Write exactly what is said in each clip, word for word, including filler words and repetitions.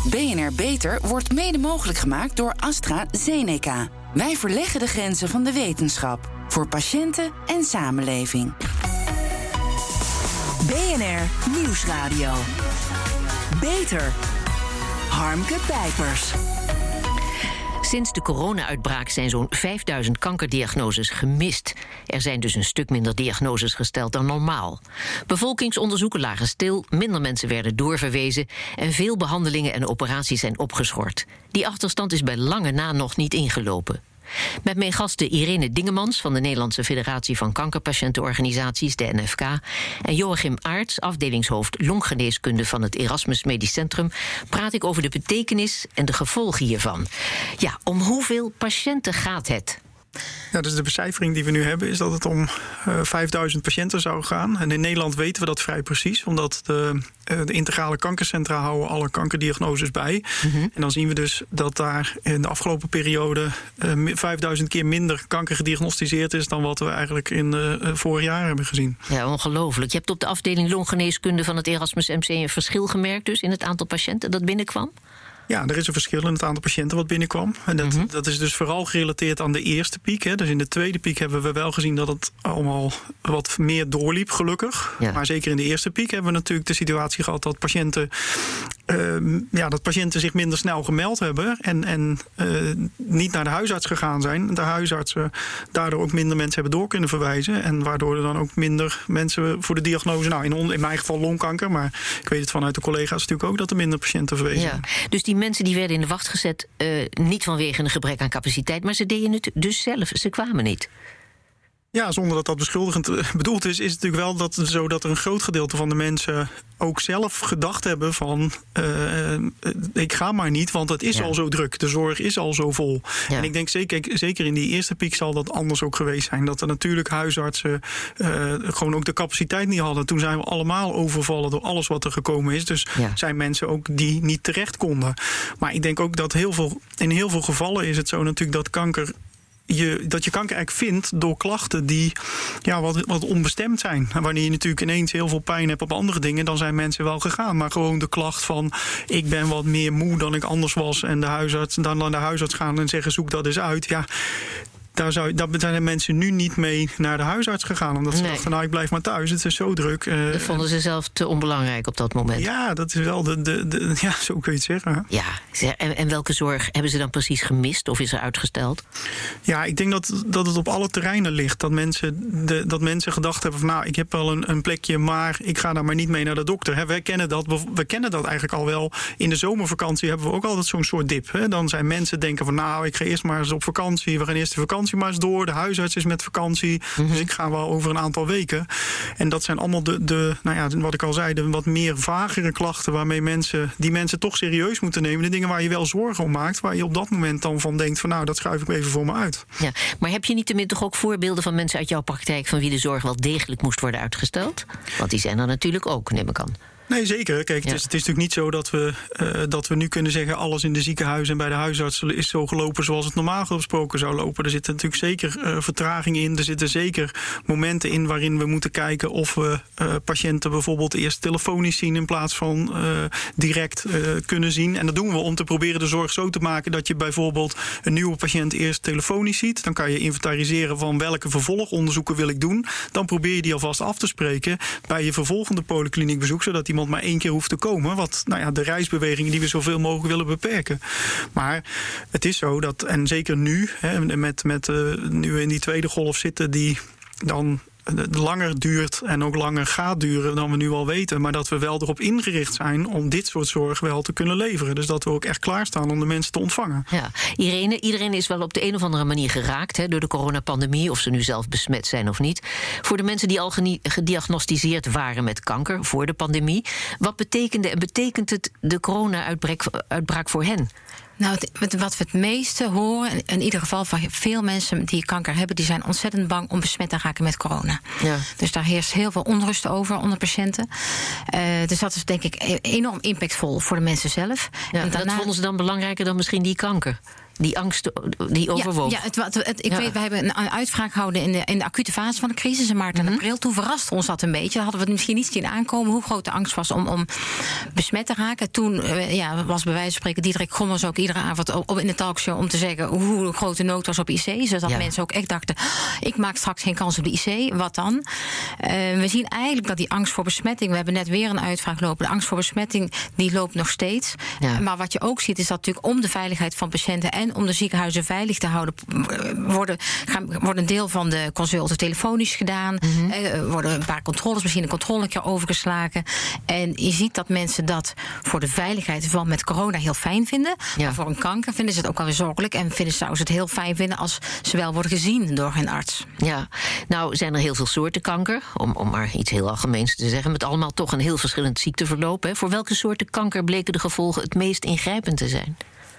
B N R Beter wordt mede mogelijk gemaakt door AstraZeneca. Wij verleggen de grenzen van de wetenschap. Voor patiënten en samenleving. B N R Nieuwsradio. Beter. Harmke Pijpers. Sinds de corona-uitbraak zijn zo'n vijfduizend kankerdiagnoses gemist. Er zijn dus een stuk minder diagnoses gesteld dan normaal. Bevolkingsonderzoeken lagen stil, minder mensen werden doorverwezen en veel behandelingen en operaties zijn opgeschort. Die achterstand is bij lange na nog niet ingelopen. Met mijn gasten Irene Dingemans van de Nederlandse Federatie van Kankerpatiëntenorganisaties, de N F K, en Joachim Aerts, afdelingshoofd longgeneeskunde van het Erasmus Medisch Centrum, praat ik over de betekenis en de gevolgen hiervan. Ja, om hoeveel patiënten gaat het? Ja, dus de becijfering die we nu hebben is dat het om uh, vijfduizend patiënten zou gaan. En in Nederland weten we dat vrij precies, omdat de, uh, de integrale kankercentra houden alle kankerdiagnoses bij. Mm-hmm. En dan zien we dus dat daar in de afgelopen periode uh, vijfduizend keer minder kanker gediagnosticeerd is dan wat we eigenlijk in uh, vorig jaar hebben gezien. Ja, ongelooflijk. Je hebt op de afdeling longgeneeskunde van het Erasmus M C een verschil gemerkt dus in het aantal patiënten dat binnenkwam? Ja, er is een verschil in het aantal patiënten wat binnenkwam. En dat, mm-hmm. dat is dus vooral gerelateerd aan de eerste piek. Hè. Dus in de tweede piek hebben we wel gezien dat het allemaal wat meer doorliep, gelukkig. Ja. Maar zeker in de eerste piek hebben we natuurlijk de situatie gehad dat patiënten, uh, ja, dat patiënten zich minder snel gemeld hebben en, en uh, niet naar de huisarts gegaan zijn. De huisartsen daardoor ook minder mensen hebben door kunnen verwijzen. En waardoor er dan ook minder mensen voor de diagnose, nou in, on, in mijn geval longkanker, maar ik weet het vanuit de collega's natuurlijk ook dat er minder patiënten verwezen zijn. Ja. Dus die Die mensen die werden in de wacht gezet, uh, niet vanwege een gebrek aan capaciteit, maar ze deden het dus zelf. Ze kwamen niet. Ja, zonder dat dat beschuldigend bedoeld is, is het natuurlijk wel dat, zo dat er een groot gedeelte van de mensen ook zelf gedacht hebben van uh, ik ga maar niet, want het is ja. al zo druk. De zorg is al zo vol. Ja. En ik denk zeker, zeker in die eerste piek zal dat anders ook geweest zijn. Dat er natuurlijk huisartsen uh, gewoon ook de capaciteit niet hadden. Toen zijn we allemaal overvallen door alles wat er gekomen is. Dus ja. zijn mensen ook die niet terecht konden. Maar ik denk ook dat heel veel, in heel veel gevallen is het zo natuurlijk dat kanker Je, dat je kanker eigenlijk vindt door klachten die ja, wat, wat onbestemd zijn. En wanneer je natuurlijk ineens heel veel pijn hebt op andere dingen, dan zijn mensen wel gegaan. Maar gewoon de klacht van ik ben wat meer moe dan ik anders was en de huisarts, dan naar de huisarts gaan en zeggen zoek dat eens uit. Ja, Daar, zou, daar zijn de mensen nu niet mee naar de huisarts gegaan. Omdat ze nee. dachten, nou, ik blijf maar thuis. Het is zo druk. Uh, dat vonden ze zelf te onbelangrijk op dat moment. Ja, dat is wel de... de, de ja, zo kun je het zeggen. Ja, en, en welke zorg hebben ze dan precies gemist? Of is er uitgesteld? Ja, ik denk dat, dat het op alle terreinen ligt. Dat mensen, de, dat mensen gedacht hebben van, nou, ik heb wel een, een plekje, maar ik ga daar maar niet mee naar de dokter. He, wij kennen dat, we kennen dat eigenlijk al wel. In de zomervakantie hebben we ook altijd zo'n soort dip. He. Dan zijn mensen denken van, nou, ik ga eerst maar eens op vakantie. We gaan eerst de vakantie maar eens door. De huisarts is met vakantie. Mm-hmm. Dus ik ga wel over een aantal weken. En dat zijn allemaal de, de nou ja, wat ik al zei, de wat meer vagere klachten waarmee mensen, die mensen toch serieus moeten nemen. De dingen waar je wel zorgen om maakt, waar je op dat moment dan van denkt van, nou, dat schuif ik even voor me uit. Ja, maar heb je niettemin toch ook voorbeelden van mensen uit jouw praktijk van wie de zorg wel degelijk moest worden uitgesteld? Want die zijn er natuurlijk ook, neem ik aan. Nee, zeker. Kijk, ja. het, is, het is natuurlijk niet zo dat we, uh, dat we nu kunnen zeggen alles in de ziekenhuizen en bij de huisarts is zo gelopen zoals het normaal gesproken zou lopen. Er zitten natuurlijk zeker uh, vertragingen in. Er zitten zeker momenten in waarin we moeten kijken of we uh, patiënten bijvoorbeeld eerst telefonisch zien in plaats van uh, direct uh, kunnen zien. En dat doen we om te proberen de zorg zo te maken dat je bijvoorbeeld een nieuwe patiënt eerst telefonisch ziet. Dan kan je inventariseren van welke vervolgonderzoeken wil ik doen. Dan probeer je die alvast af te spreken bij je vervolgende polykliniekbezoek, zodat iemand maar één keer hoeft te komen. Wat, nou ja, de reisbewegingen die we zoveel mogelijk willen beperken. Maar het is zo dat, en zeker nu, hè, met, met uh, nu we in die tweede golf zitten, die dan langer duurt en ook langer gaat duren dan we nu al weten. Maar dat we wel erop ingericht zijn om dit soort zorg wel te kunnen leveren. Dus dat we ook echt klaarstaan om de mensen te ontvangen. Ja, Irene, iedereen is wel op de een of andere manier geraakt hè, door de coronapandemie, of ze nu zelf besmet zijn of niet. Voor de mensen die al gediagnosticeerd waren met kanker voor de pandemie, wat betekende en betekent het de corona-uitbraak voor hen? Nou, het, wat we het meeste horen, in ieder geval van veel mensen die kanker hebben, die zijn ontzettend bang om besmet te raken met corona. Ja. Dus daar heerst heel veel onrust over onder patiënten. Uh, dus dat is denk ik enorm impactvol voor de mensen zelf. Ja, en daarna, dat vonden ze dan belangrijker dan misschien die kanker? Die angst die overwoog. Ja, ja, het, het, het, ik ja. weet, we hebben een uitvraag gehouden in de, in de acute fase van de crisis in maart en Mm-hmm. april. Toen verraste ons dat een beetje. Hadden we het misschien niet zien aankomen hoe groot de angst was om, om besmet te raken. Toen ja, was bij wijze van spreken Diederik Gommers ook iedere avond op in de talkshow om te zeggen hoe groot de nood was op I C. Zodat ja. mensen ook echt dachten, ik maak straks geen kans op de I C. Wat dan? Uh, we zien eigenlijk dat die angst voor besmetting, we hebben net weer een uitvraag lopen. De angst voor besmetting die loopt nog steeds. Ja. Maar wat je ook ziet is dat natuurlijk om de veiligheid van patiënten en om de ziekenhuizen veilig te houden, worden, gaan, worden een deel van de consulten telefonisch gedaan. Mm-hmm. Er worden een paar controles, misschien een controletje overgeslagen. En je ziet dat mensen dat voor de veiligheid van met corona heel fijn vinden. Ja. Maar voor een kanker vinden ze het ook wel weer zorgelijk. En vinden, zouden ze het heel fijn vinden als ze wel worden gezien door hun arts. Ja, nou zijn er heel veel soorten kanker. Om, om maar iets heel algemeens te zeggen. Met allemaal toch een heel verschillend ziekteverloop. Hè. Voor welke soorten kanker bleken de gevolgen het meest ingrijpend te zijn?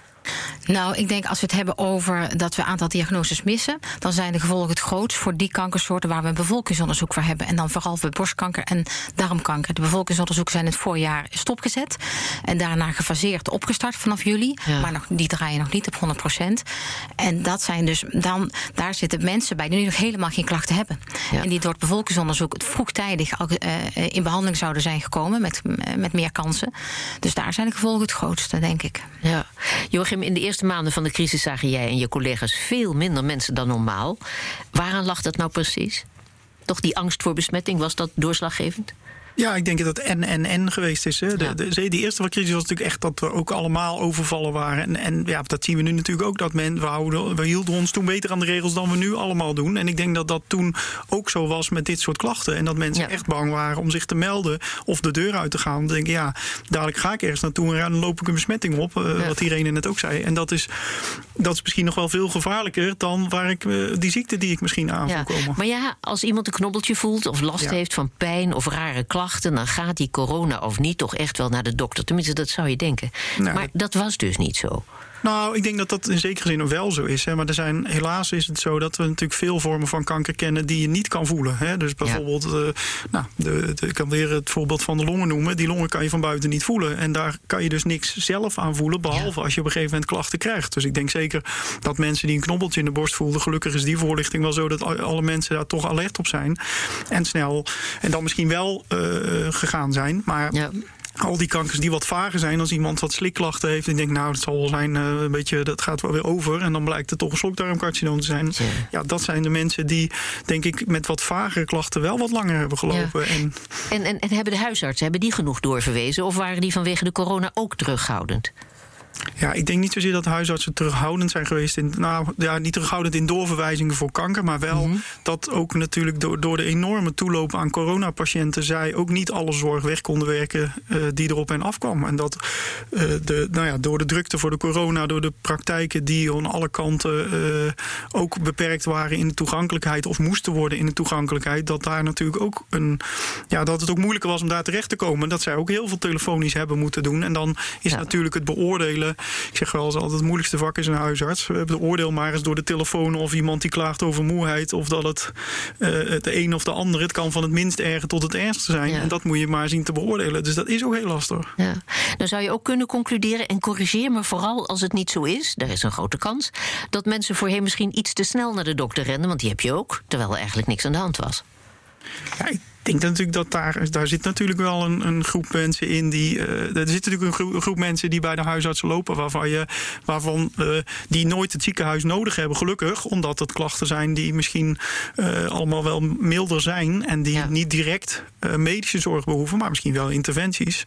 Nou, ik denk als we het hebben over dat we een aantal diagnoses missen, dan zijn de gevolgen het grootst voor die kankersoorten waar we een bevolkingsonderzoek voor hebben. En dan vooral voor borstkanker en darmkanker. De bevolkingsonderzoeken zijn het voorjaar stopgezet en daarna gefaseerd opgestart vanaf juli. Ja. Maar nog, die draaien nog niet op honderd procent. En dat zijn dus dan, daar zitten mensen bij die nu nog helemaal geen klachten hebben. Ja. En die door het bevolkingsonderzoek het vroegtijdig al, uh, in behandeling zouden zijn gekomen met, met meer kansen. Dus daar zijn de gevolgen het grootste, denk ik. Ja. Joachim, in de eerste maanden van de crisis zagen jij en je collega's veel minder mensen dan normaal. Waaraan lag dat nou precies? Toch die angst voor besmetting, was dat doorslaggevend? Ja, ik denk dat het en, en, en geweest is. Hè. De, ja. de, de, die eerste crisis was natuurlijk echt dat we ook allemaal overvallen waren. En, en ja, dat zien we nu natuurlijk ook. Dat men, we, houden, we hielden ons toen beter aan de regels dan we nu allemaal doen. En ik denk dat dat toen ook zo was met dit soort klachten. En dat mensen ja. echt bang waren om zich te melden of de deur uit te gaan. Dan denk ik, ja, dadelijk ga ik ergens naartoe en dan loop ik een besmetting op. Uh, ja. Wat Irene net ook zei. En dat is, dat is misschien nog wel veel gevaarlijker dan waar ik, uh, die ziekte die ik misschien aan ja. voel komen. Maar ja, als iemand een knobbeltje voelt of last ja. heeft van pijn of rare klachten, dan gaat die corona of niet toch echt wel naar de dokter. Tenminste, dat zou je denken. Nou, maar dat was dus niet zo. Nou, ik denk dat dat in zekere zin wel zo is. Hè. Maar er zijn, helaas is het zo dat we natuurlijk veel vormen van kanker kennen die je niet kan voelen. Hè. Dus bijvoorbeeld, ja. uh, nou, de, de, ik kan weer het voorbeeld van de longen noemen. Die longen kan je van buiten niet voelen. En daar kan je dus niks zelf aan voelen, behalve ja. als je op een gegeven moment klachten krijgt. Dus ik denk zeker dat mensen die een knobbeltje in de borst voelden, gelukkig is die voorlichting wel zo dat alle mensen daar toch alert op zijn. En snel, en dan misschien wel uh, gegaan zijn. Maar ja. al die kankers die wat vager zijn, als iemand wat slikklachten heeft en denkt, nou, dat zal wel zijn, uh, een beetje, dat gaat wel weer over. En dan blijkt het toch een slokdarmcarcinoom te zijn. Ja. ja, dat zijn de mensen die, denk ik, met wat vagere klachten wel wat langer hebben gelopen. Ja. En, en, en, en hebben de huisartsen, hebben die genoeg doorverwezen? Of waren die vanwege de corona ook terughoudend? Ja, ik denk niet zozeer dat huisartsen terughoudend zijn geweest in, nou ja, niet terughoudend in doorverwijzingen voor kanker, maar wel mm-hmm. dat ook natuurlijk door, door de enorme toeloop aan coronapatiënten zij ook niet alle zorg weg konden werken uh, die erop en afkwam. En dat uh, de, nou ja, door de drukte voor de corona, door de praktijken die aan alle kanten uh, ook beperkt waren in de toegankelijkheid of moesten worden in de toegankelijkheid, dat daar natuurlijk ook een, ja, dat het ook moeilijker was om daar terecht te komen. Dat zij ook heel veel telefonisch hebben moeten doen. En dan is ja. natuurlijk het beoordelen. Ik zeg wel eens altijd, het moeilijkste vak is een huisarts. We hebben de oordeel maar eens door de telefoon of iemand die klaagt over moeheid, of dat het uh, het een of de ander, het kan van het minst erge tot het ergste zijn. Ja. En dat moet je maar zien te beoordelen. Dus dat is ook heel lastig. Ja. Dan zou je ook kunnen concluderen, en corrigeer me vooral als het niet zo is, daar is een grote kans, dat mensen voorheen misschien iets te snel naar de dokter rennen, want die heb je ook, terwijl er eigenlijk niks aan de hand was. Ja, ik denk natuurlijk dat daar, daar zit natuurlijk wel een, een groep mensen in die. Uh, er zit natuurlijk een groep, een groep mensen die bij de huisartsen lopen, waarvan je, waarvan uh, die nooit het ziekenhuis nodig hebben, gelukkig, omdat het klachten zijn die misschien uh, allemaal wel milder zijn en die ja. niet direct uh, medische zorg behoeven, maar misschien wel interventies.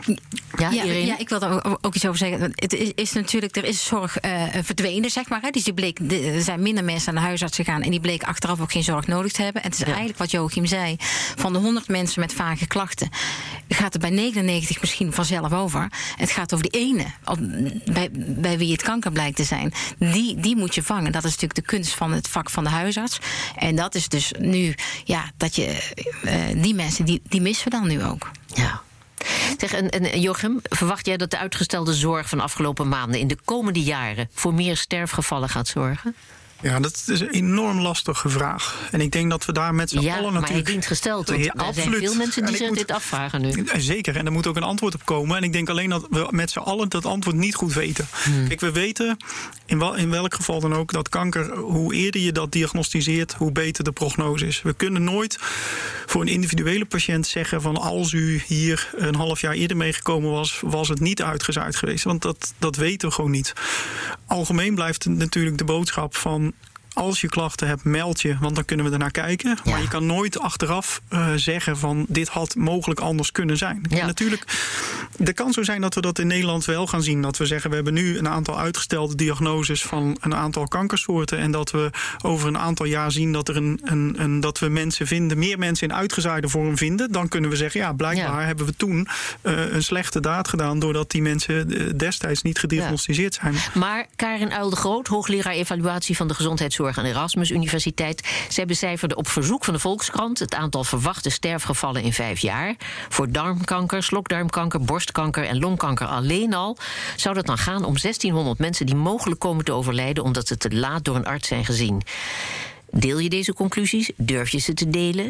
Ja, ja, ja, ik wil er ook iets over zeggen. Het is, is natuurlijk, er is zorg uh, verdwenen, zeg maar. Hè. Dus die bleek, er zijn minder mensen aan de huisarts gegaan en die bleek achteraf ook geen zorg nodig te hebben. En het is ja. eigenlijk wat Joachim zei, van de honderd mensen met vage klachten gaat er bij negenennegentig misschien vanzelf over. Het gaat over die ene, bij, bij wie het kanker blijkt te zijn. Die, die moet je vangen. Dat is natuurlijk de kunst van het vak van de huisarts. En dat is dus nu, ja, dat je uh, die mensen, die, die missen we dan nu ook. Ja. Zeg, en, en Jochem, verwacht jij dat de uitgestelde zorg van de afgelopen maanden in de komende jaren voor meer sterfgevallen gaat zorgen? Ja, dat is een enorm lastige vraag. En ik denk dat we daar met z'n ja, allen natuurlijk... maar hij dient gesteld. Want ja, er absoluut. zijn veel mensen die zich moet... dit afvragen nu. Zeker, en er moet ook een antwoord op komen. En ik denk alleen dat we met z'n allen dat antwoord niet goed weten. Hmm. Kijk, we weten in, wel, in welk geval dan ook dat kanker... hoe eerder je dat diagnosticeert, hoe beter de prognose is. We kunnen nooit voor een individuele patiënt zeggen... van als u hier een half jaar eerder meegekomen was... was het niet uitgezaaid geweest. Want dat, dat weten we gewoon niet. Algemeen blijft natuurlijk de boodschap van... als je klachten hebt, meld je, want dan kunnen we ernaar kijken. Ja. Maar je kan nooit achteraf uh, zeggen van dit had mogelijk anders kunnen zijn. Ja. En natuurlijk, er kan zo zijn dat we dat in Nederland wel gaan zien. Dat we zeggen, we hebben nu een aantal uitgestelde diagnoses van een aantal kankersoorten. En dat we over een aantal jaar zien dat, er een, een, een, dat we mensen vinden, meer mensen in uitgezaaide vorm vinden. Dan kunnen we zeggen, ja, blijkbaar ja. hebben we toen uh, een slechte daad gedaan... doordat die mensen uh, destijds niet gediagnosticeerd zijn. Maar Karin Uil de Groot, hoogleraar evaluatie van de gezondheidszorg aan de Erasmus Universiteit. Zij becijferde op verzoek van de Volkskrant het aantal verwachte sterfgevallen in vijf jaar. Voor darmkanker, slokdarmkanker, borstkanker en longkanker alleen al zou dat dan gaan om zestienhonderd mensen die mogelijk komen te overlijden omdat ze te laat door een arts zijn gezien. Deel je deze conclusies? Durf je ze te delen?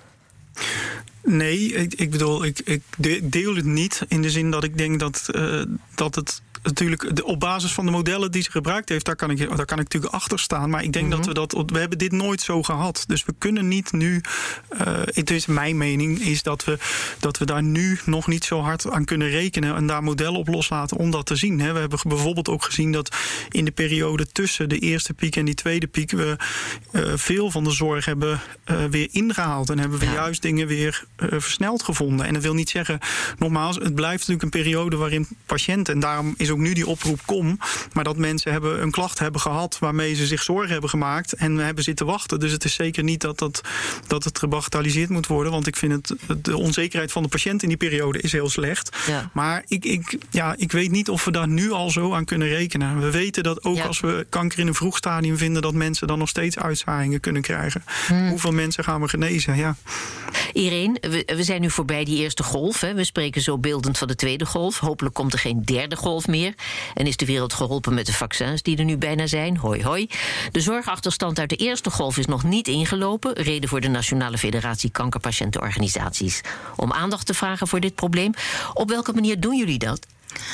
Nee, ik, ik bedoel, ik, ik deel het niet in de zin dat ik denk dat, uh, dat het natuurlijk de, op basis van de modellen die ze gebruikt heeft, daar kan ik, daar kan ik natuurlijk achter staan. Maar ik denk mm-hmm. dat we dat, we hebben dit nooit zo gehad. Dus we kunnen niet nu, uh, het is mijn mening, is dat we, dat we daar nu nog niet zo hard aan kunnen rekenen en daar modellen op loslaten om dat te zien. Hè. We hebben bijvoorbeeld ook gezien dat in de periode tussen de eerste piek en die tweede piek we uh, veel van de zorg hebben uh, weer ingehaald en hebben we ja. juist dingen weer uh, versneld gevonden. En dat wil niet zeggen, nogmaals, het blijft natuurlijk een periode waarin patiënten, en daarom is ook nu die oproep kom, maar dat mensen hebben een klacht hebben gehad waarmee ze zich zorgen hebben gemaakt en hebben zitten wachten. Dus het is zeker niet dat, dat, dat het gebagatelliseerd moet worden, want ik vind het, de onzekerheid van de patiënt in die periode is heel slecht. Ja. Maar ik, ik, ja, ik weet niet of we daar nu al zo aan kunnen rekenen. We weten dat ook ja. als we kanker in een vroeg stadium vinden, dat mensen dan nog steeds uitzaaiingen kunnen krijgen. Hmm. Hoeveel mensen gaan we genezen? Ja. Irene, we, we zijn nu voorbij die eerste golf. Hè. We spreken zo beeldend van de tweede golf. Hopelijk komt er geen derde golf meer. En is de wereld geholpen met de vaccins die er nu bijna zijn. Hoi hoi. De zorgachterstand uit de eerste golf is nog niet ingelopen. Reden voor de Nationale Federatie Kankerpatiëntenorganisaties om aandacht te vragen voor dit probleem. Op welke manier doen jullie dat?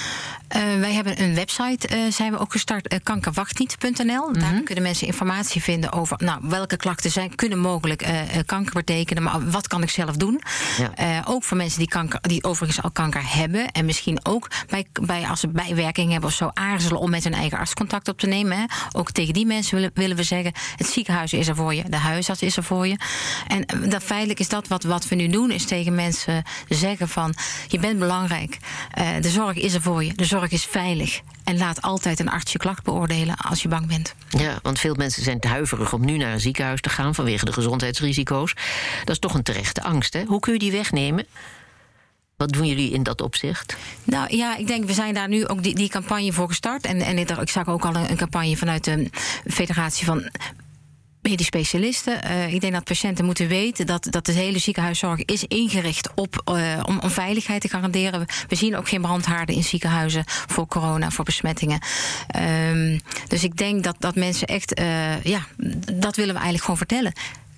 Uh, wij hebben een website, uh, zijn we ook gestart, uh, kankerwachtniet punt n l. Mm-hmm. Daar kunnen mensen informatie vinden over nou, welke klachten zijn, kunnen mogelijk uh, kanker betekenen, maar wat kan ik zelf doen? Ja. Uh, ook voor mensen die, kanker, die overigens al kanker hebben en misschien ook bij, bij, als ze bijwerking hebben of zo aarzelen om met hun eigen arts contact op te nemen. Hè. Ook tegen die mensen willen, willen we zeggen, het ziekenhuis is er voor je, de huisarts is er voor je. En uh, dat feitelijk is dat wat, wat we nu doen, is tegen mensen zeggen van, je bent belangrijk, uh, de zorg is er voor je, de zorg Zorg is veilig. En laat altijd een arts je klacht beoordelen als je bang bent. Ja, want veel mensen zijn te huiverig om nu naar een ziekenhuis te gaan vanwege de gezondheidsrisico's. Dat is toch een terechte angst, hè? Hoe kun je die wegnemen? Wat doen jullie in dat opzicht? Nou ja, ik denk, we zijn daar nu ook die, die campagne voor gestart. En, en ik zag ook al een, een campagne vanuit de Federatie van medisch specialisten. Uh, ik denk dat patiënten moeten weten dat, dat de hele ziekenhuiszorg is ingericht op uh, om, om veiligheid te garanderen. We, we zien ook geen brandhaarden in ziekenhuizen voor corona, voor besmettingen. Um, dus ik denk dat, dat mensen echt, uh, ja, dat willen we eigenlijk gewoon vertellen.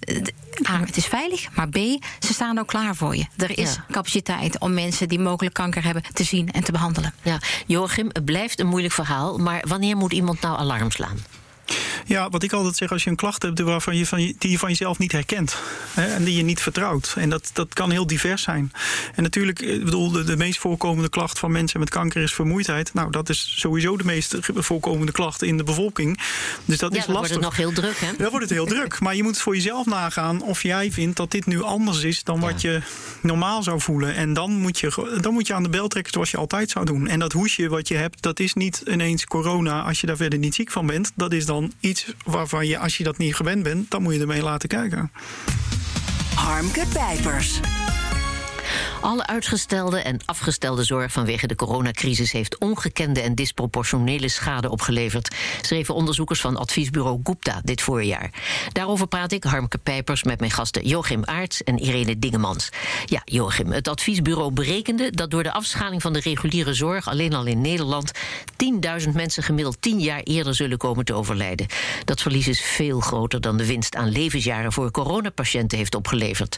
A, het is veilig, maar B, ze staan ook klaar voor je. Er is ja. capaciteit om mensen die mogelijk kanker hebben te zien en te behandelen. Ja, Joachim, het blijft een moeilijk verhaal, maar wanneer moet iemand nou alarm slaan? Ja, wat ik altijd zeg, als je een klacht hebt waarvan je van je, die je van jezelf niet herkent, hè, en die je niet vertrouwt. En dat, dat kan heel divers zijn. En natuurlijk, ik bedoel, de, de meest voorkomende klacht van mensen met kanker is vermoeidheid. Nou, dat is sowieso de meest voorkomende klacht in de bevolking. Dus dat ja, is dan lastig. wordt het nog heel druk, hè? Dan wordt het heel druk. Maar je moet voor jezelf nagaan of jij vindt dat dit nu anders is dan wat ja. je normaal zou voelen. En dan moet, je, dan moet je aan de bel trekken zoals je altijd zou doen. En dat hoesje wat je hebt, dat is niet ineens corona als je daar verder niet ziek van bent. Dat is dan iets waarvan je, als je dat niet gewend bent, dan moet je ermee laten kijken. Harmke Pijpers. Alle uitgestelde en afgestelde zorg vanwege de coronacrisis heeft ongekende en disproportionele schade opgeleverd, schreven onderzoekers van adviesbureau Gupta dit voorjaar. Daarover praat ik, Harmke Pijpers, met mijn gasten Joachim Aerts en Irene Dingemans. Ja, Joachim, het adviesbureau berekende dat door de afschaling van de reguliere zorg alleen al in Nederland tienduizend mensen gemiddeld tien jaar eerder zullen komen te overlijden. Dat verlies is veel groter dan de winst aan levensjaren voor coronapatiënten heeft opgeleverd.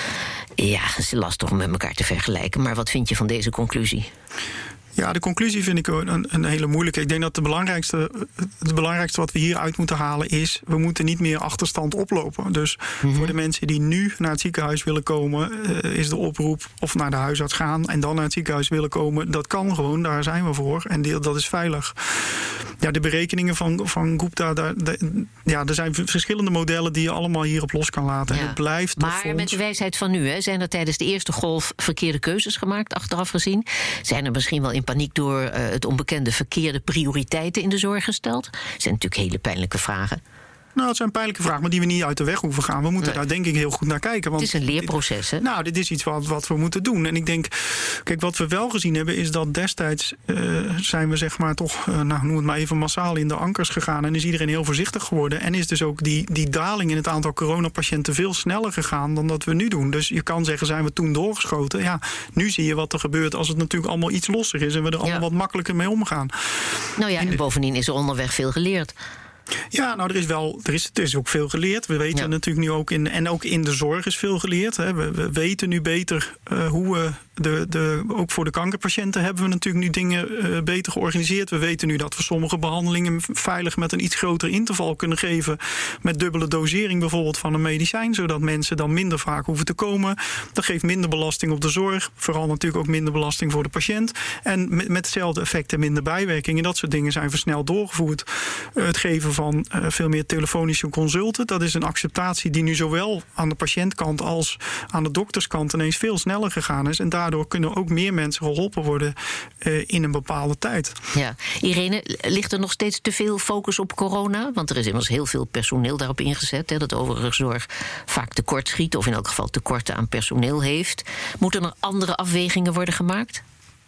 Ja, het is lastig om met elkaar te vergelijken, maar wat vind je van deze conclusie? Ja, de conclusie vind ik een, een hele moeilijke. Ik denk dat de belangrijkste, het belangrijkste wat we hieruit moeten halen is, we moeten niet meer achterstand oplopen. Dus mm-hmm. voor de mensen die nu naar het ziekenhuis willen komen, uh, is de oproep of naar de huisarts gaan en dan naar het ziekenhuis willen komen. Dat kan gewoon, daar zijn we voor. En die, dat is veilig. Ja, de berekeningen van, van Gupta, daar, de, ja, er zijn verschillende modellen die je allemaal hierop los kan laten. Ja. En het blijft maar fonds... met de wijsheid van nu, hè, zijn er tijdens de eerste golf verkeerde keuzes gemaakt, achteraf gezien? Zijn er misschien wel in paniek door uh, het onbekende verkeerde prioriteiten in de zorg gesteld? Dat zijn natuurlijk hele pijnlijke vragen. Nou, het zijn pijnlijke vragen, maar die we niet uit de weg hoeven gaan. We moeten nee. daar denk ik heel goed naar kijken. Want het is een leerproces, hè? Nou, dit is iets wat, wat we moeten doen. En ik denk, kijk, wat we wel gezien hebben is dat destijds uh, zijn we zeg maar toch, uh, nou, noem het maar even massaal in de ankers gegaan. En is iedereen heel voorzichtig geworden. En is dus ook die, die daling in het aantal coronapatiënten veel sneller gegaan dan dat we nu doen. Dus je kan zeggen, zijn we toen doorgeschoten? Ja, nu zie je wat er gebeurt als het natuurlijk allemaal iets losser is en we er allemaal ja. wat makkelijker mee omgaan. Nou ja, en bovendien is er onderweg veel geleerd. Ja, nou, er is wel, er is, er is ook veel geleerd. We weten ja. natuurlijk nu ook in, en ook in de zorg is veel geleerd. Hè. We, we weten nu beter uh, hoe we, de, de, ook voor de kankerpatiënten hebben we natuurlijk nu dingen uh, beter georganiseerd. We weten nu dat we sommige behandelingen veilig met een iets groter interval kunnen geven. Met dubbele dosering bijvoorbeeld van een medicijn, zodat mensen dan minder vaak hoeven te komen. Dat geeft minder belasting op de zorg. Vooral natuurlijk ook minder belasting voor de patiënt. En met, met hetzelfde effect en minder bijwerkingen. Dat soort dingen zijn versneld doorgevoerd. Uh, het geven van uh, veel meer telefonische consulten. Dat is een acceptatie die nu zowel aan de patiëntkant als aan de dokterskant ineens veel sneller gegaan is. En daardoor kunnen ook meer mensen geholpen worden uh, in een bepaalde tijd. Ja, Irene, ligt er nog steeds te veel focus op corona? Want er is immers heel veel personeel daarop ingezet, hè, dat overigens zorg vaak tekort schiet, of in elk geval tekorten aan personeel heeft. Moeten er andere afwegingen worden gemaakt?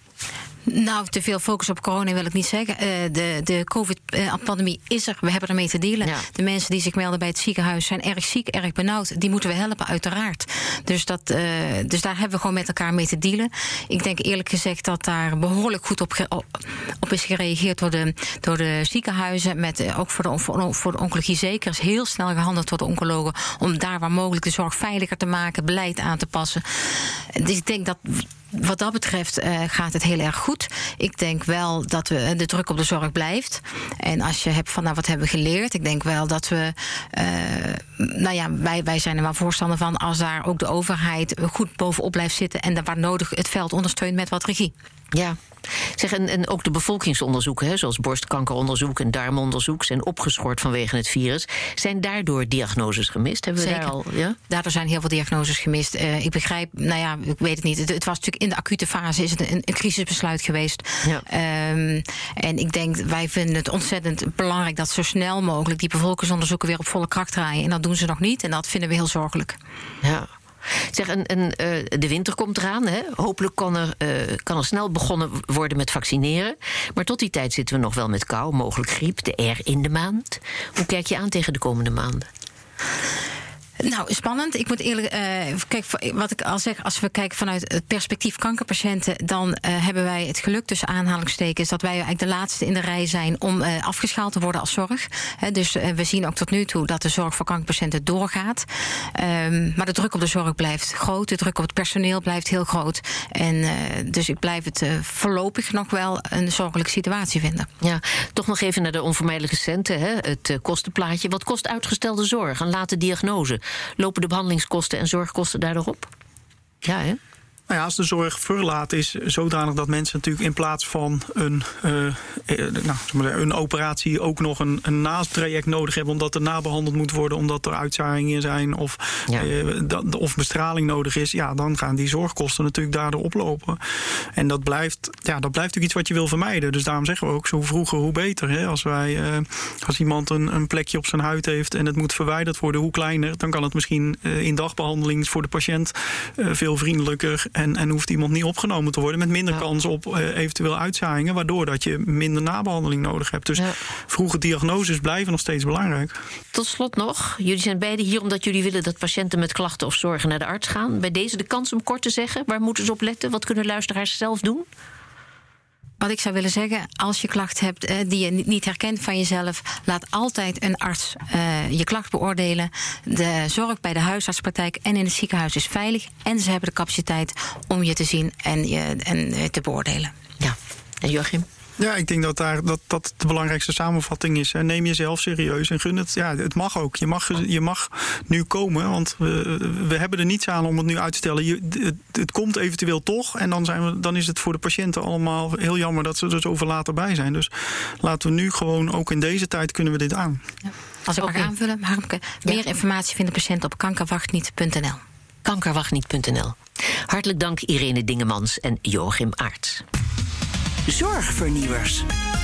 Nou, te veel focus op corona wil ik niet zeggen. Uh, de de covid-pandemie is er. We hebben ermee te dealen. Ja. De mensen die zich melden bij het ziekenhuis zijn erg ziek, erg benauwd. Die moeten we helpen, uiteraard. Dus, dat, uh, dus daar hebben we gewoon met elkaar mee te dealen. Ik denk eerlijk gezegd dat daar behoorlijk goed op, ge- op is gereageerd door de, door de ziekenhuizen. Met, uh, ook voor de, voor, voor de oncologie zeker. Is heel snel gehandeld door de oncologen om daar waar mogelijk de zorg veiliger te maken, beleid aan te passen. Dus ik denk dat wat dat betreft uh, gaat het heel erg goed. Ik denk wel dat we, de druk op de zorg blijft. En als je hebt van, nou, wat hebben we geleerd? Ik denk wel dat we, uh, nou ja, wij, wij zijn er wel voorstander van, als daar ook de overheid goed bovenop blijft zitten en waar nodig het veld ondersteunt met wat regie. Ja. Zeg, en, en ook de bevolkingsonderzoeken, hè, zoals borstkankeronderzoek en darmonderzoek, zijn opgeschort vanwege het virus. Zijn daardoor diagnoses gemist? Hebben we Zeker. Daar al, ja? Daardoor zijn heel veel diagnoses gemist. Uh, ik begrijp, nou ja, ik weet het niet. Het, het was natuurlijk in de acute fase is het een, een crisisbesluit geweest. Ja. Um, en ik denk, wij vinden het ontzettend belangrijk dat zo snel mogelijk die bevolkingsonderzoeken weer op volle kracht draaien. En dat doen ze nog niet. En dat vinden we heel zorgelijk. Ja. Zeg, en, en, uh, de winter komt eraan. Hè? Hopelijk kan er, uh, kan er snel begonnen worden met vaccineren. Maar tot die tijd zitten we nog wel met kou, mogelijk griep, de R in de maand. Hoe kijk je aan tegen de komende maanden? Nou, spannend. Ik moet eerlijk, uh, kijk, wat ik al zeg, als we kijken vanuit het perspectief kankerpatiënten, dan uh, hebben wij het geluk tussen aanhalingstekens dat wij eigenlijk de laatste in de rij zijn om uh, afgeschaald te worden als zorg. He, dus uh, we zien ook tot nu toe dat de zorg voor kankerpatiënten doorgaat. Um, maar de druk op de zorg blijft groot. De druk op het personeel blijft heel groot. En uh, dus ik blijf het uh, voorlopig nog wel een zorgelijke situatie vinden. Ja, toch nog even naar de onvermijdelijke centen, hè? Het uh, kostenplaatje. Wat kost uitgestelde zorg, een late diagnose? Lopen de behandelingskosten en zorgkosten daardoor op? Ja, hè? Nou ja, als de zorg verlaat is zodanig dat mensen natuurlijk in plaats van een, uh, nou, een operatie ook nog een, een naasttraject nodig hebben omdat er nabehandeld moet worden, omdat er uitzaaiingen zijn of, ja. uh, dat, of bestraling nodig is, ja, dan gaan die zorgkosten natuurlijk daardoor oplopen. En dat blijft, ja, dat blijft natuurlijk iets wat je wil vermijden. Dus daarom zeggen we ook zo vroeger hoe beter. Hè? Als, wij, uh, als iemand een, een plekje op zijn huid heeft en het moet verwijderd worden, hoe kleiner, dan kan het misschien uh, in dagbehandeling voor de patiënt uh, veel vriendelijker En, en hoeft iemand niet opgenomen te worden met minder ja. kans op uh, eventueel uitzaaiingen, waardoor dat je minder nabehandeling nodig hebt. Dus ja. vroege diagnoses blijven nog steeds belangrijk. Tot slot nog, jullie zijn beide hier omdat jullie willen dat patiënten met klachten of zorgen naar de arts gaan. Bij deze de kans om kort te zeggen, waar moeten ze op letten? Wat kunnen luisteraars zelf doen? Wat ik zou willen zeggen, als je klacht hebt eh, die je niet herkent van jezelf, laat altijd een arts uh, je klacht beoordelen. De zorg bij de huisartspraktijk en in het ziekenhuis is veilig. En ze hebben de capaciteit om je te zien en je en, uh, te beoordelen. Ja, en Joachim? Ja, ik denk dat daar, dat, dat de belangrijkste samenvatting is. Hè. Neem jezelf serieus en gun het. Ja, het mag ook. Je mag, je mag nu komen, want we, we hebben er niets aan om het nu uit te stellen. Je, het, het komt eventueel toch en dan, zijn we, dan is het voor de patiënten allemaal heel jammer dat ze er zoveel later bij zijn. Dus laten we nu gewoon, ook in deze tijd kunnen we dit aan. Ja. Als ik mag okay. aanvullen, Harmke, meer ja. informatie vindt de patiënt op kankerwachtniet punt n l. kankerwachtniet punt n l. Hartelijk dank Irene Dingemans en Joachim Aerts. Zorgvernieuwers.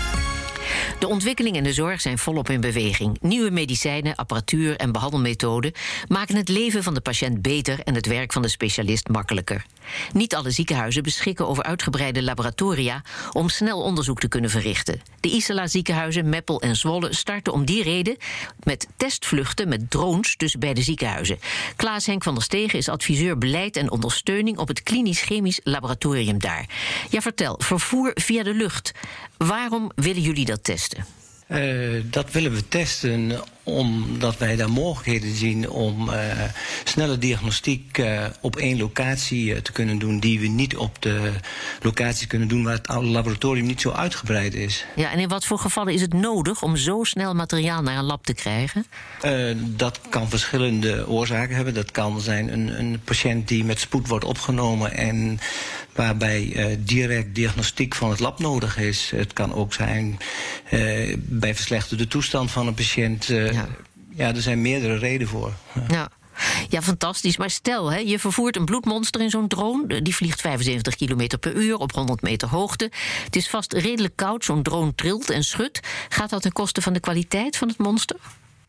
De ontwikkelingen in de zorg zijn volop in beweging. Nieuwe medicijnen, apparatuur en behandelmethoden maken het leven van de patiënt beter en het werk van de specialist makkelijker. Niet alle ziekenhuizen beschikken over uitgebreide laboratoria om snel onderzoek te kunnen verrichten. De Isala ziekenhuizen, Meppel en Zwolle starten om die reden met testvluchten met drones tussen beide ziekenhuizen. Klaas Henk van der Stegen is adviseur beleid en ondersteuning op het klinisch chemisch laboratorium daar. Ja, vertel, vervoer via de lucht. Waarom willen jullie dat testen? Uh, dat willen we testen omdat wij daar mogelijkheden zien om uh, snelle diagnostiek uh, op één locatie uh, te kunnen doen die we niet op de locaties kunnen doen waar het laboratorium niet zo uitgebreid is. Ja, en in wat voor gevallen is het nodig om zo snel materiaal naar een lab te krijgen? Uh, dat kan verschillende oorzaken hebben. Dat kan zijn een, een patiënt die met spoed wordt opgenomen en waarbij uh, direct diagnostiek van het lab nodig is. Het kan ook zijn uh, bij verslechterde toestand van een patiënt. Uh, ja. ja, er zijn meerdere redenen voor. Ja. Ja, fantastisch. Maar stel, hè, je vervoert een bloedmonster in zo'n drone. Die vliegt vijfenzeventig kilometer per uur op honderd meter hoogte. Het is vast redelijk koud, zo'n drone trilt en schudt. Gaat dat ten koste van de kwaliteit van het monster?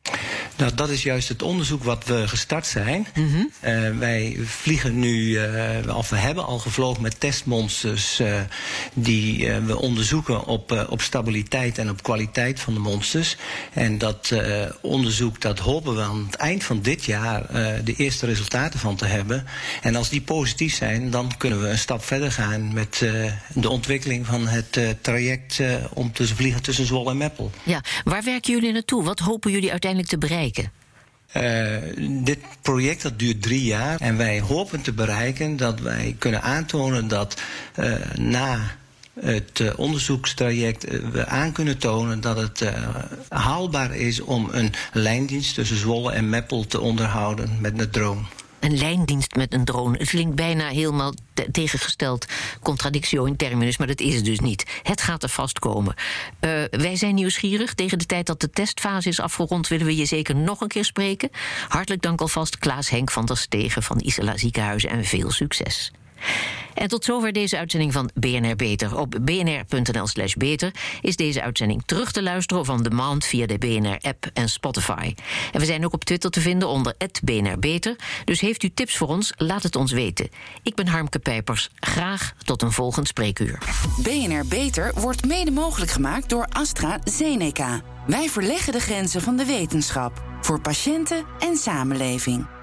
Nou, dat is juist het onderzoek wat we gestart zijn. Mm-hmm. Uh, wij vliegen nu, uh, of we hebben al gevlogen met testmonsters uh, die uh, we onderzoeken op, uh, op stabiliteit en op kwaliteit van de monsters. En dat uh, onderzoek, dat hopen we aan het eind van dit jaar uh, de eerste resultaten van te hebben. En als die positief zijn, dan kunnen we een stap verder gaan met uh, de ontwikkeling van het uh, traject uh, om te vliegen tussen Zwolle en Meppel. Ja, waar werken jullie naartoe? Wat hopen jullie uiteindelijk te bereiken? Uh, dit project dat duurt drie jaar en wij hopen te bereiken dat wij kunnen aantonen dat uh, na het uh, onderzoekstraject uh, we aan kunnen tonen dat het uh, haalbaar is om een lijndienst tussen Zwolle en Meppel te onderhouden met een drone. Een lijndienst met een drone. Het klinkt bijna helemaal te- tegengesteld contradictio in terminus, maar dat is het dus niet. Het gaat er vast komen. Uh, wij zijn nieuwsgierig. Tegen de tijd dat de testfase is afgerond willen we je zeker nog een keer spreken. Hartelijk dank alvast Klaas Henk van der Stegen van Isala Ziekenhuizen en veel succes. En tot zover deze uitzending van B N R Beter. Op bnr.nl slash beter is deze uitzending terug te luisteren of on demand via de B N R-app en Spotify. En we zijn ook op Twitter te vinden onder at B N R Beter. Dus heeft u tips voor ons, laat het ons weten. Ik ben Harmke Pijpers. Graag tot een volgend spreekuur. B N R Beter wordt mede mogelijk gemaakt door AstraZeneca. Wij verleggen de grenzen van de wetenschap. Voor patiënten en samenleving.